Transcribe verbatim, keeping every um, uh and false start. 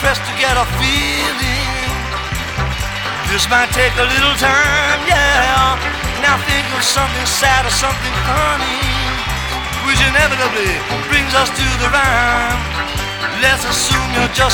pressed to get a feeling. This might take a little time, yeah. Now think of something sad or something funny, which inevitably brings us to the rhyme. Let's assume you're just